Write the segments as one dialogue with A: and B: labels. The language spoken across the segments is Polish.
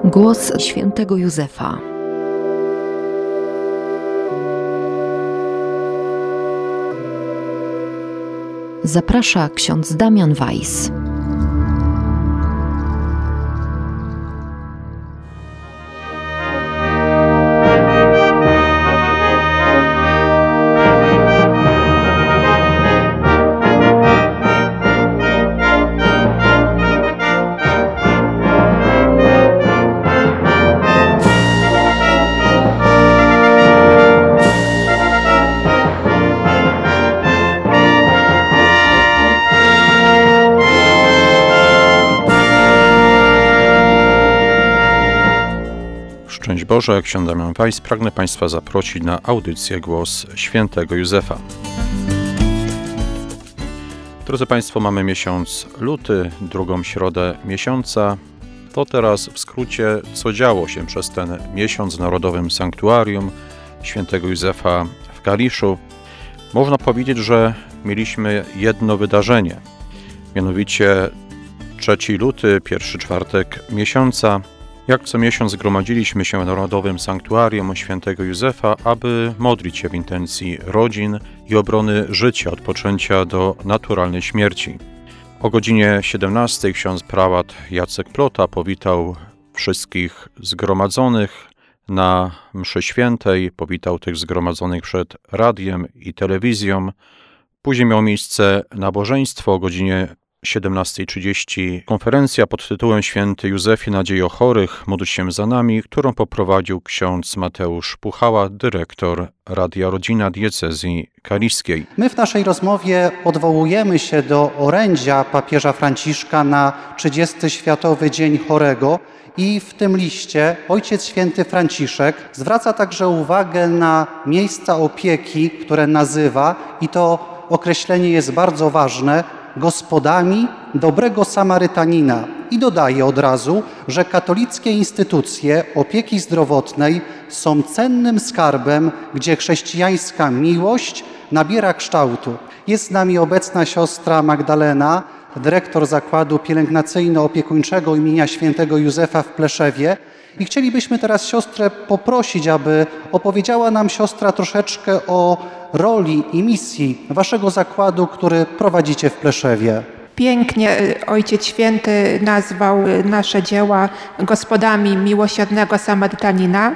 A: Głos świętego Józefa. Zaprasza ksiądz Damian Weiss.
B: Szczęść Boże, ksiądz Damian Weiss. Pragnę Państwa zaprosić na audycję Głos Świętego Józefa. Drodzy Państwo, mamy miesiąc luty, drugą środę miesiąca. To teraz w skrócie, co działo się przez ten miesiąc w Narodowym Sanktuarium Świętego Józefa w Kaliszu. Można powiedzieć, że mieliśmy jedno wydarzenie, mianowicie 3 luty, pierwszy czwartek miesiąca. Jak co miesiąc zgromadziliśmy się w Narodowym Sanktuarium Świętego Józefa, aby modlić się w intencji rodzin i obrony życia od poczęcia do naturalnej śmierci. O godzinie 17 ksiądz prałat Jacek Plota powitał wszystkich zgromadzonych na mszy świętej, powitał tych zgromadzonych przed radiem i telewizją. Później miało miejsce nabożeństwo o godzinie 17:30 konferencja pod tytułem Święty Józefie, nadziejo o chorych, módl się za nami, którą poprowadził ksiądz Mateusz Puchała, dyrektor Radia Rodzina Diecezji Kaliskiej.
C: My w naszej rozmowie odwołujemy się do orędzia papieża Franciszka na 30. Światowy Dzień Chorego i w tym liście Ojciec Święty Franciszek zwraca także uwagę na miejsca opieki, które nazywa, i to określenie jest bardzo ważne, gospodami dobrego Samarytanina i dodaje od razu, że katolickie instytucje opieki zdrowotnej są cennym skarbem, gdzie chrześcijańska miłość nabiera kształtu. Jest z nami obecna siostra Magdalena, dyrektor Zakładu Pielęgnacyjno-Opiekuńczego imienia Świętego Józefa w Pleszewie. I chcielibyśmy teraz siostrę poprosić, aby opowiedziała nam siostra troszeczkę o roli i misji waszego zakładu, który prowadzicie w Pleszewie.
D: Pięknie Ojciec Święty nazwał nasze dzieła gospodami miłosiernego Samarytanina.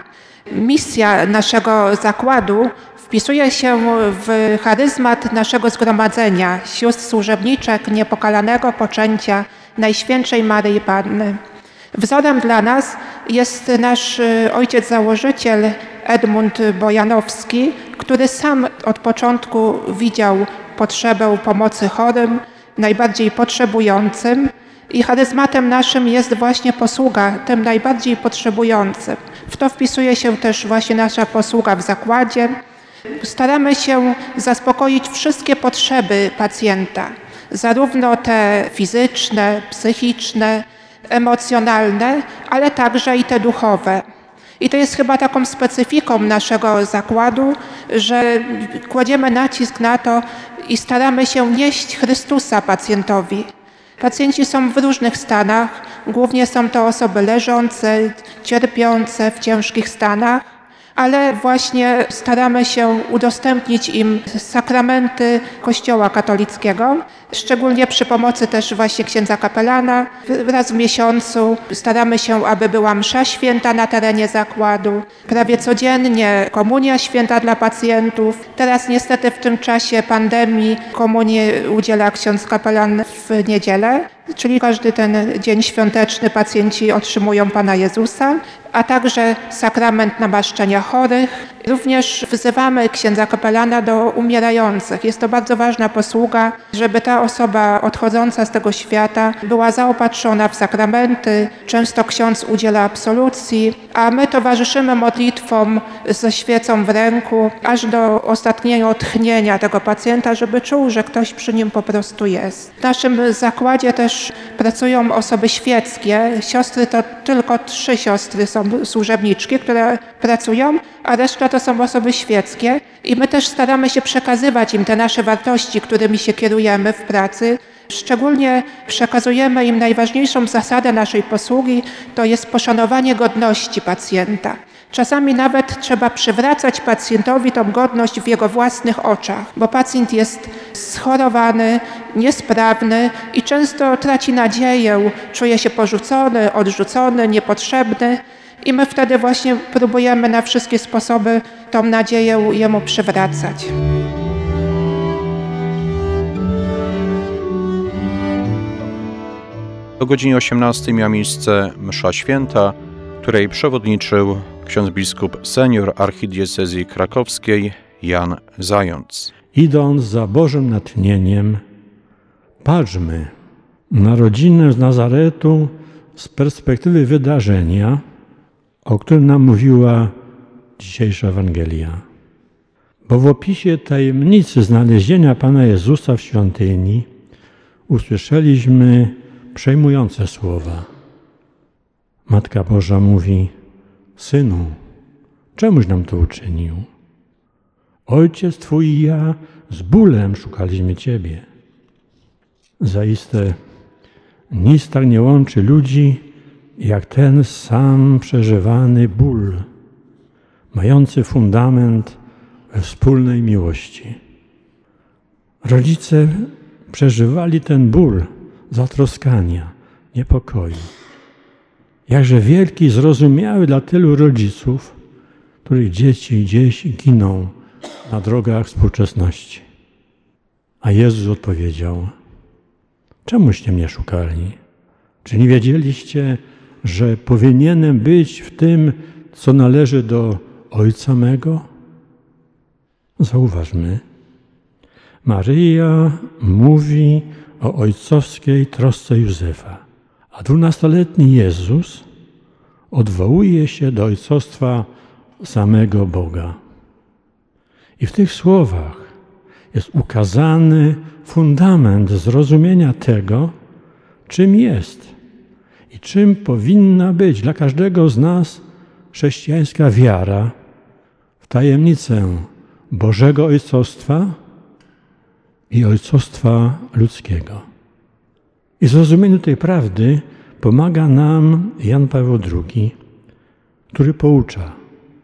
D: Misja naszego zakładu wpisuje się w charyzmat naszego zgromadzenia sióstr służebniczek niepokalanego poczęcia Najświętszej Maryi Panny. Wzorem dla nas jest nasz ojciec założyciel Edmund Bojanowski, który sam od początku widział potrzebę pomocy chorym, najbardziej potrzebującym, i charyzmatem naszym jest właśnie posługa tym najbardziej potrzebującym. W to wpisuje się też właśnie nasza posługa w zakładzie. Staramy się zaspokoić wszystkie potrzeby pacjenta, zarówno te fizyczne, psychiczne, emocjonalne, ale także i te duchowe. I to jest chyba taką specyfiką naszego zakładu, że kładziemy nacisk na to i staramy się nieść Chrystusa pacjentowi. Pacjenci są w różnych stanach, głównie są to osoby leżące, cierpiące w ciężkich stanach, ale właśnie staramy się udostępnić im sakramenty Kościoła katolickiego, szczególnie przy pomocy też właśnie księdza kapelana. Raz w miesiącu staramy się, aby była msza święta na terenie zakładu, prawie codziennie komunia święta dla pacjentów. Teraz niestety w tym czasie pandemii komunię udziela ksiądz kapelan w niedzielę, czyli każdy ten dzień świąteczny pacjenci otrzymują Pana Jezusa, a także sakrament namaszczenia chorych. Również wzywamy księdza kapelana do umierających. Jest to bardzo ważna posługa, żeby ta osoba odchodząca z tego świata była zaopatrzona w sakramenty. Często ksiądz udziela absolucji, a my towarzyszymy modlitwom ze świecą w ręku, aż do ostatniego tchnienia tego pacjenta, żeby czuł, że ktoś przy nim po prostu jest. W naszym zakładzie też pracują osoby świeckie. Siostry to tylko 3 siostry są służebniczki, które pracują, a reszta to są osoby świeckie. I my też staramy się przekazywać im te nasze wartości, którymi się kierujemy w pracy, Szczególnie przekazujemy im najważniejszą zasadę naszej posługi, to jest poszanowanie godności pacjenta. Czasami nawet trzeba przywracać pacjentowi tą godność w jego własnych oczach, bo pacjent jest schorowany, niesprawny i często traci nadzieję, czuje się porzucony, odrzucony, niepotrzebny i my wtedy właśnie próbujemy na wszystkie sposoby tą nadzieję jemu przywracać.
B: O godzinie 18 miała miejsce msza święta, której przewodniczył ksiądz biskup senior archidiecezji krakowskiej Jan Zając.
E: Idąc za Bożym natchnieniem, patrzmy na rodzinę z Nazaretu z perspektywy wydarzenia, o którym nam mówiła dzisiejsza Ewangelia. Bo w opisie tajemnicy znalezienia Pana Jezusa w świątyni usłyszeliśmy przejmujące słowa. Matka Boża mówi: Synu, czemuś nam to uczynił? Ojciec Twój i ja z bólem szukaliśmy Ciebie. Zaiste nic tak nie łączy ludzi, jak ten sam przeżywany ból, mający fundament we wspólnej miłości. Rodzice przeżywali ten ból zatroskania, niepokoju. Jakże wielki i zrozumiały dla tylu rodziców, których dzieci gdzieś giną na drogach współczesności. A Jezus odpowiedział: czemuście mnie szukali? Czy nie wiedzieliście, że powinienem być w tym, co należy do Ojca mego? Zauważmy, Maryja mówi o ojcowskiej trosce Józefa, a 12-letni Jezus odwołuje się do ojcostwa samego Boga. I w tych słowach jest ukazany fundament zrozumienia tego, czym jest i czym powinna być dla każdego z nas chrześcijańska wiara w tajemnicę Bożego Ojcostwa i ojcostwa ludzkiego. I zrozumieniu tej prawdy pomaga nam Jan Paweł II, który poucza: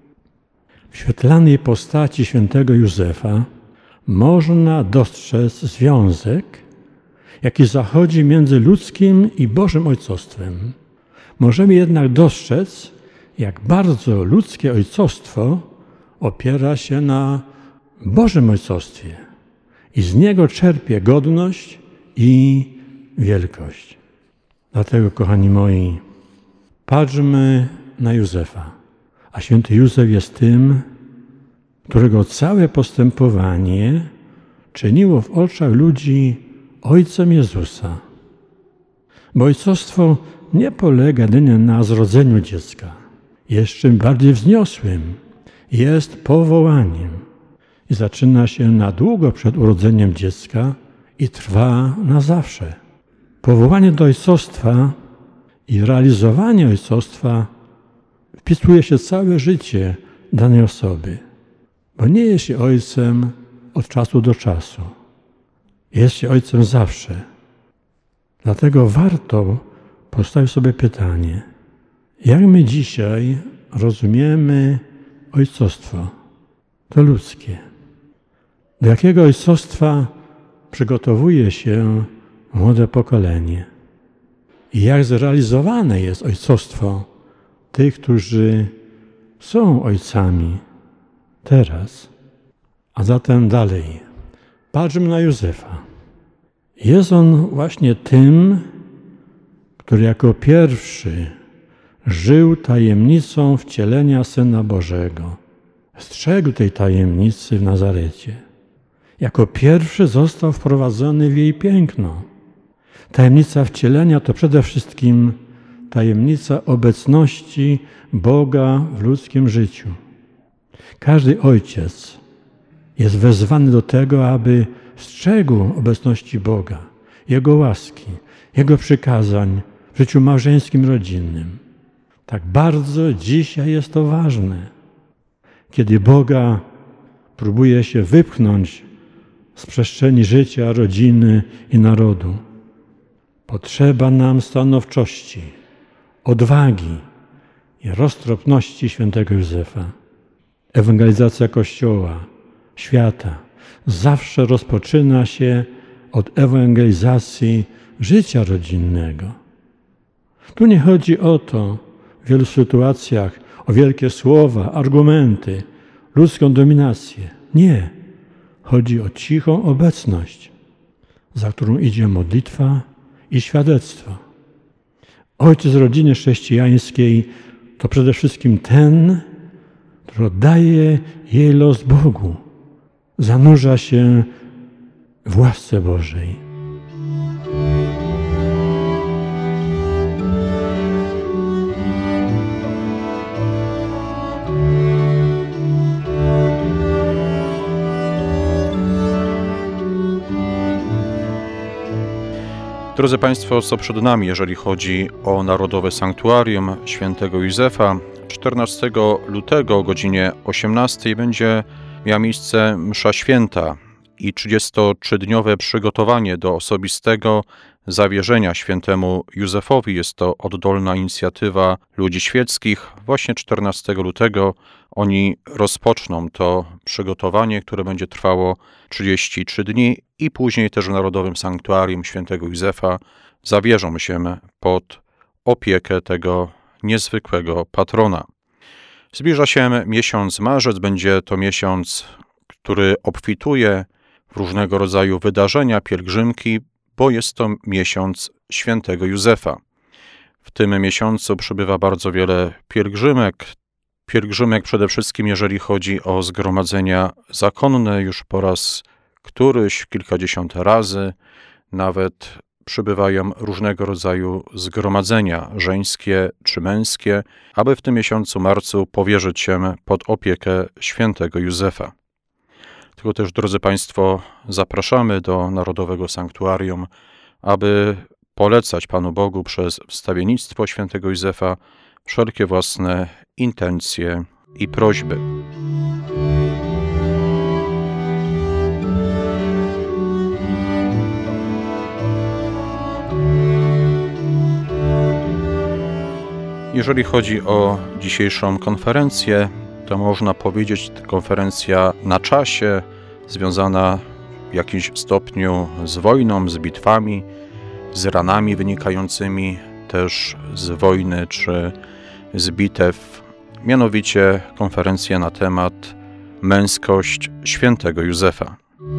E: w świetlanej postaci świętego Józefa można dostrzec związek, jaki zachodzi między ludzkim i Bożym Ojcostwem. Możemy jednak dostrzec, jak bardzo ludzkie ojcostwo opiera się na Bożym Ojcostwie i z niego czerpie godność i wielkość. Dlatego, kochani moi, patrzmy na Józefa. A święty Józef jest tym, którego całe postępowanie czyniło w oczach ludzi ojcem Jezusa. Bo ojcostwo nie polega jedynie na zrodzeniu dziecka. Jest czym bardziej wzniosłym. Jest powołaniem. I zaczyna się na długo przed urodzeniem dziecka i trwa na zawsze. Powołanie do ojcostwa i realizowanie ojcostwa wpisuje się całe życie danej osoby. Bo nie jest się ojcem od czasu do czasu. Jest się ojcem zawsze. Dlatego warto postawić sobie pytanie, jak my dzisiaj rozumiemy ojcostwo, to ludzkie. Do jakiego ojcostwa przygotowuje się młode pokolenie? I jak zrealizowane jest ojcostwo tych, którzy są ojcami teraz? A zatem dalej. Patrzmy na Józefa. Jest on właśnie tym, który jako pierwszy żył tajemnicą wcielenia Syna Bożego. Strzegł tej tajemnicy w Nazarecie. Jako pierwszy został wprowadzony w jej piękno. Tajemnica wcielenia to przede wszystkim tajemnica obecności Boga w ludzkim życiu. Każdy ojciec jest wezwany do tego, aby strzegł obecności Boga, Jego łaski, Jego przykazań w życiu małżeńskim, rodzinnym. Tak bardzo dzisiaj jest to ważne, kiedy Boga próbuje się wypchnąć z przestrzeni życia, rodziny i narodu. Potrzeba nam stanowczości, odwagi i roztropności świętego Józefa. Ewangelizacja Kościoła, świata zawsze rozpoczyna się od ewangelizacji życia rodzinnego. Tu nie chodzi o to w wielu sytuacjach, o wielkie słowa, argumenty, ludzką dominację. Nie. Chodzi o cichą obecność, za którą idzie modlitwa i świadectwo. Ojciec rodziny chrześcijańskiej to przede wszystkim ten, który oddaje jej los Bogu, zanurza się w łasce Bożej.
B: Drodzy Państwo, co przed nami, jeżeli chodzi o Narodowe Sanktuarium Świętego Józefa? 14 lutego o godzinie 18 będzie miała miejsce msza święta i 33-dniowe przygotowanie do osobistego zawierzenia świętemu Józefowi. Jest to oddolna inicjatywa ludzi świeckich. Właśnie 14 lutego oni rozpoczną to przygotowanie, które będzie trwało 33 dni i później też w Narodowym Sanktuarium Świętego Józefa zawierzą się pod opiekę tego niezwykłego patrona. Zbliża się miesiąc marzec, będzie to miesiąc, który obfituje w różnego rodzaju wydarzenia, pielgrzymki, bo jest to miesiąc Świętego Józefa. W tym miesiącu przybywa bardzo wiele pielgrzymek przede wszystkim jeżeli chodzi o zgromadzenia zakonne, już po raz któryś, kilkadziesiąt razy, nawet przybywają różnego rodzaju zgromadzenia żeńskie czy męskie, aby w tym miesiącu marcu powierzyć się pod opiekę świętego Józefa. Tylko też, drodzy Państwo, zapraszamy do Narodowego Sanktuarium, aby polecać Panu Bogu przez wstawiennictwo świętego Józefa wszelkie własne intencje i prośby. Jeżeli chodzi o dzisiejszą konferencję, to można powiedzieć, konferencja na czasie, związana w jakimś stopniu z wojną, z bitwami, z ranami wynikającymi też z wojny czy z bitew. Mianowicie konferencja na temat męskość świętego Józefa.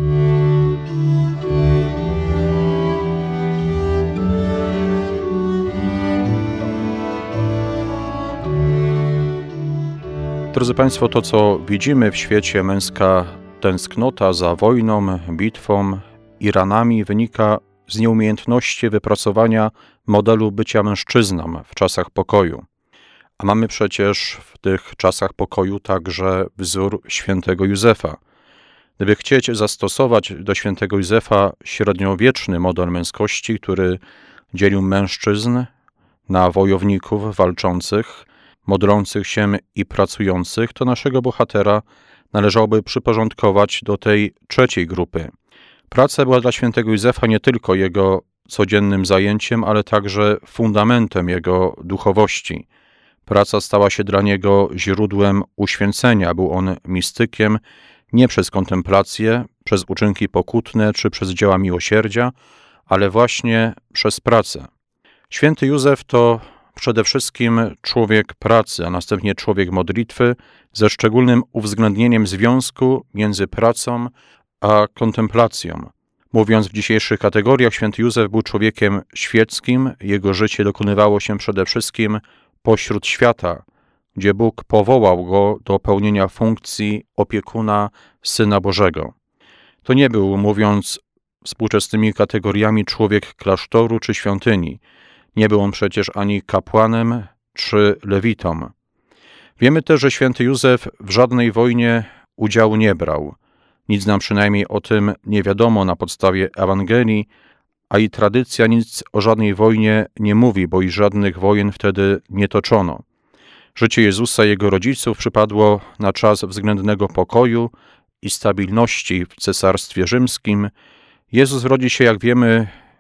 B: Drodzy Państwo, to co widzimy w świecie, męska tęsknota za wojną, bitwą i ranami wynika z nieumiejętności wypracowania modelu bycia mężczyzną w czasach pokoju. A mamy przecież w tych czasach pokoju także wzór świętego Józefa. Gdyby chcieć zastosować do świętego Józefa średniowieczny model męskości, który dzielił mężczyzn na wojowników walczących, modlących się i pracujących, to naszego bohatera należałoby przyporządkować do tej trzeciej grupy. Praca była dla świętego Józefa nie tylko jego codziennym zajęciem, ale także fundamentem jego duchowości. Praca stała się dla niego źródłem uświęcenia. Był on mistykiem nie przez kontemplację, przez uczynki pokutne czy przez dzieła miłosierdzia, ale właśnie przez pracę. Święty Józef to przede wszystkim człowiek pracy, a następnie człowiek modlitwy, ze szczególnym uwzględnieniem związku między pracą a kontemplacją. Mówiąc w dzisiejszych kategoriach, święty Józef był człowiekiem świeckim, jego życie dokonywało się przede wszystkim pośród świata, gdzie Bóg powołał go do pełnienia funkcji opiekuna Syna Bożego. To nie był, mówiąc współczesnymi kategoriami, człowiek klasztoru czy świątyni. Nie był on przecież ani kapłanem czy lewitą. Wiemy też, że święty Józef w żadnej wojnie udziału nie brał. Nic nam przynajmniej o tym nie wiadomo na podstawie Ewangelii, a i tradycja nic o żadnej wojnie nie mówi, bo i żadnych wojen wtedy nie toczono. Życie Jezusa i jego rodziców przypadło na czas względnego pokoju i stabilności w Cesarstwie Rzymskim. Jezus rodzi się, jak wiemy,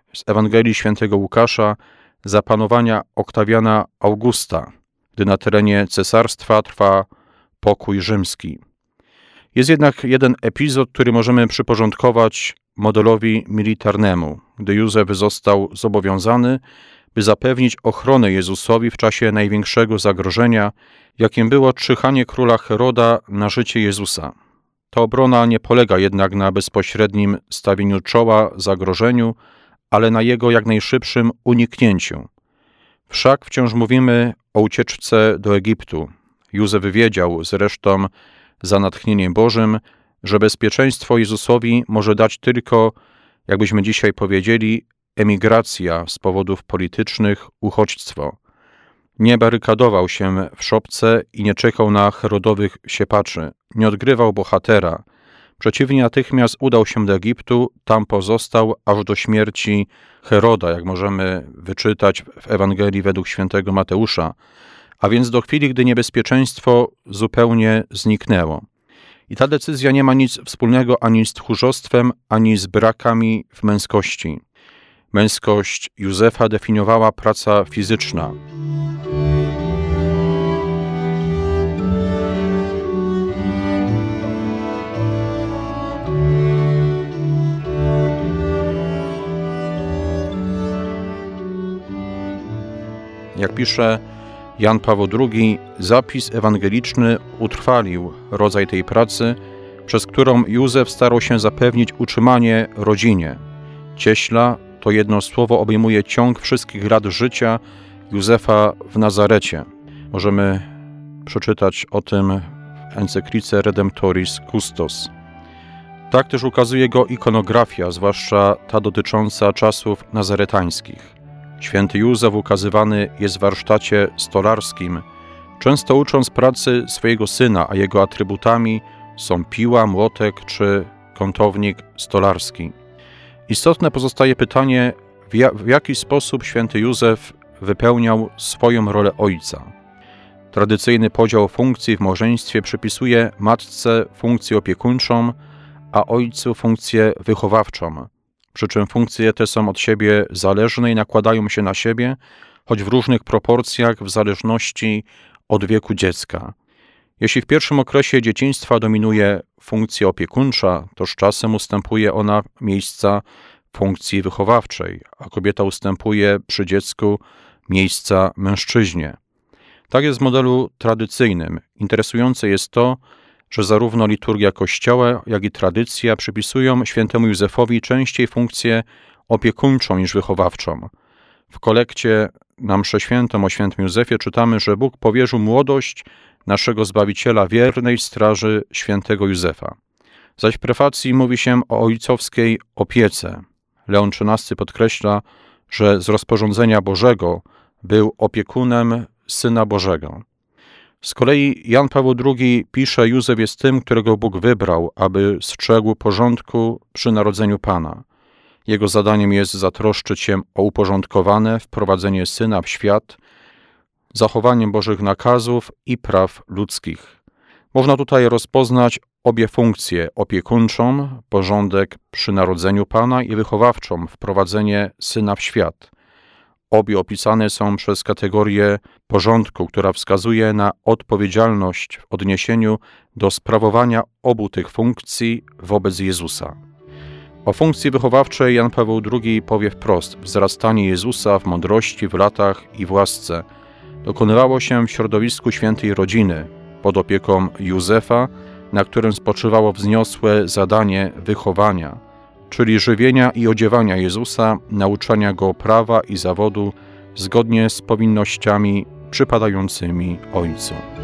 B: z Ewangelii Świętego Łukasza za panowania Oktawiana Augusta, gdy na terenie cesarstwa trwa pokój rzymski. Jest jednak jeden epizod, który możemy przyporządkować modelowi militarnemu, gdy Józef został zobowiązany, by zapewnić ochronę Jezusowi w czasie największego zagrożenia, jakim było czyhanie króla Heroda na życie Jezusa. Ta obrona nie polega jednak na bezpośrednim stawieniu czoła zagrożeniu, ale na jego jak najszybszym uniknięciu. Wszak wciąż mówimy o ucieczce do Egiptu. Józef wiedział zresztą za natchnieniem Bożym, że bezpieczeństwo Jezusowi może dać tylko, jakbyśmy dzisiaj powiedzieli, emigracja z powodów politycznych, uchodźstwo. Nie barykadował się w szopce i nie czekał na Herodowych siepaczy. Nie odgrywał bohatera. Przeciwnie, natychmiast udał się do Egiptu, tam pozostał aż do śmierci Heroda, jak możemy wyczytać w Ewangelii według świętego Mateusza, a więc do chwili, gdy niebezpieczeństwo zupełnie zniknęło. I ta decyzja nie ma nic wspólnego ani z tchórzostwem, ani z brakami w męskości. Męskość Józefa definiowała praca fizyczna. Jak pisze Jan Paweł II, zapis ewangeliczny utrwalił rodzaj tej pracy, przez którą Józef starał się zapewnić utrzymanie rodzinie. Cieśla to jedno słowo obejmuje ciąg wszystkich lat życia Józefa w Nazarecie. Możemy przeczytać o tym w encyklice Redemptoris Custos. Tak też ukazuje go ikonografia, zwłaszcza ta dotycząca czasów nazaretańskich. Święty Józef ukazywany jest w warsztacie stolarskim, często ucząc pracy swojego syna, a jego atrybutami są piła, młotek czy kątownik stolarski. Istotne pozostaje pytanie, w jaki sposób święty Józef wypełniał swoją rolę ojca. Tradycyjny podział funkcji w małżeństwie przypisuje matce funkcję opiekuńczą, a ojcu funkcję wychowawczą. Przy czym funkcje te są od siebie zależne i nakładają się na siebie, choć w różnych proporcjach w zależności od wieku dziecka. Jeśli w pierwszym okresie dzieciństwa dominuje funkcja opiekuńcza, to z czasem ustępuje ona miejsca funkcji wychowawczej, a kobieta ustępuje przy dziecku miejsca mężczyźnie. Tak jest w modelu tradycyjnym. Interesujące jest to, że zarówno liturgia Kościoła, jak i tradycja przypisują świętemu Józefowi częściej funkcję opiekuńczą niż wychowawczą. W kolekcie na mszę świętą o świętym Józefie czytamy, że Bóg powierzył młodość naszego Zbawiciela wiernej straży świętego Józefa. Zaś w prefacji mówi się o ojcowskiej opiece. Leon XIII podkreśla, że z rozporządzenia Bożego był opiekunem Syna Bożego. Z kolei Jan Paweł II pisze, Józef jest tym, którego Bóg wybrał, aby strzegł porządku przy narodzeniu Pana. Jego zadaniem jest zatroszczyć się o uporządkowane wprowadzenie Syna w świat, zachowaniem Bożych nakazów i praw ludzkich. Można tutaj rozpoznać obie funkcje, opiekuńczą, porządek przy narodzeniu Pana i wychowawczą, wprowadzenie Syna w świat. Obie opisane są przez kategorię porządku, która wskazuje na odpowiedzialność w odniesieniu do sprawowania obu tych funkcji wobec Jezusa. O funkcji wychowawczej Jan Paweł II powie wprost: wzrastanie Jezusa w mądrości, w latach i w łasce dokonywało się w środowisku świętej rodziny, pod opieką Józefa, na którym spoczywało wzniosłe zadanie wychowania, czyli żywienia i odziewania Jezusa, nauczania Go prawa i zawodu zgodnie z powinnościami przypadającymi Ojcu.